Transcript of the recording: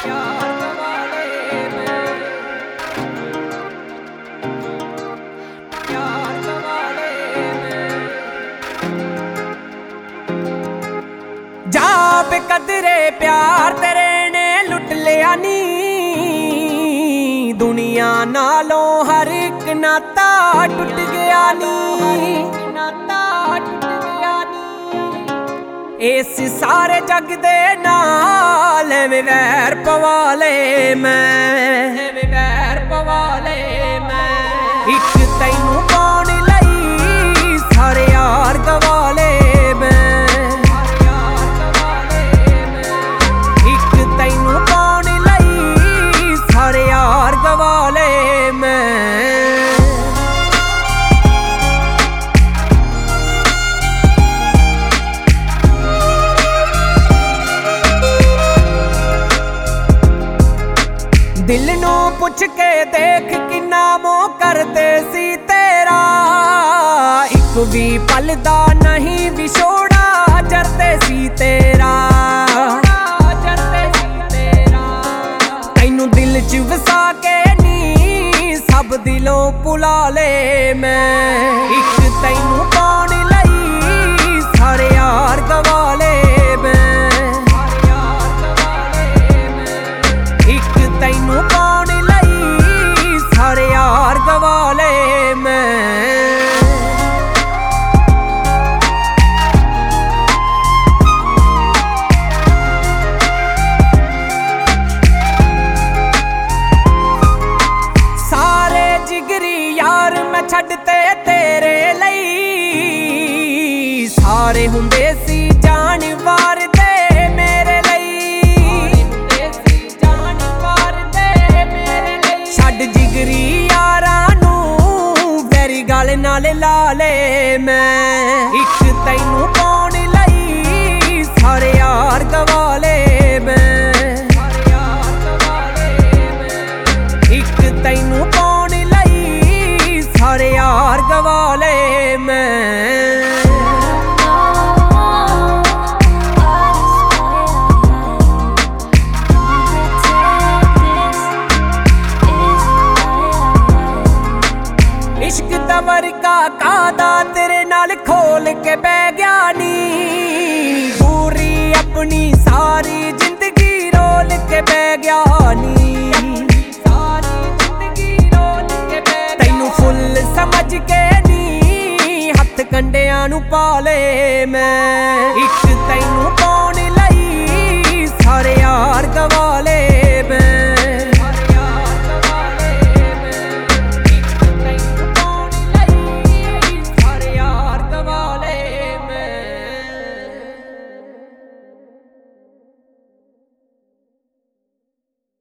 बेकदरे प्यार तेरे ने लुट लिया नी दुनिया नालों हर एक नाता टूट गया नी इस सारे जग दे नाल वैर पवाले मैं एक तैनू पाउण लई सारे यार गवाले दिल नू पुछ के देख किन्ना मोह करते सी तेरा एक भी पल दा नहीं विछोड़ा जरते सी तेरा तैनू दिल च वसा के नी सब दिलों भुला ले मैं एक तैनू पाउण लई सारे यार गवाले तैनू पाउण लई सारे यार गवाले सारे जिगरी यार मैं छड्डते तेरे लई सारे हुंदे सी जान वार दे मेरे जिगरी यारा नू वेरी गल नाल ला ले मैं एक तैनू पाउण लई सारे यार गवाले एक तैनू पाउण लई सारे यार गवाले इश्क दा वर्का कादा तेरे नाल खोल के बह गया नी पूरी अपनी सारी जिंदगी रोल के बह गया नी तैनू फुल समझ के नी हथ कंडियां नू पाले मैं